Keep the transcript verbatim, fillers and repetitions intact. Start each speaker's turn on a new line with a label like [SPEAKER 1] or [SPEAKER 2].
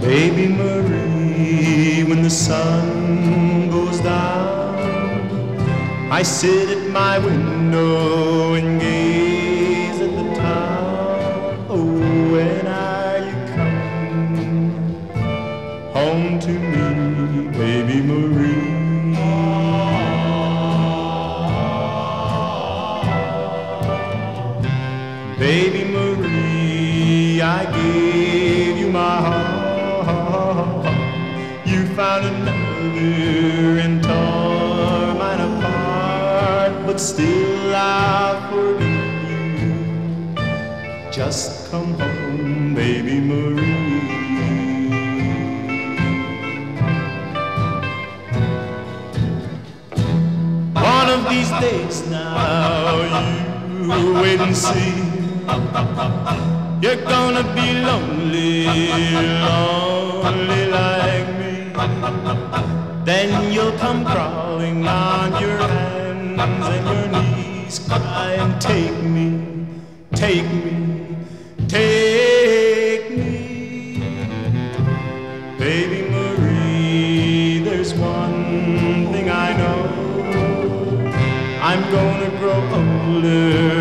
[SPEAKER 1] Baby Marie, when the sun goes down, I sit at my window and gaze at the town. Oh, when are you coming home to me, baby Marie? Baby Marie, I gave you my heart. You found another and tore mine apart, but still I'll forgive you. Just come home, baby Marie. One of these days now, you wait and see. You're gonna be lonely, lonely like me. Then you'll come crawling on your hands and your knees, crying, take me, take me, take me. Baby Marie, there's one thing I know. I'm gonna grow older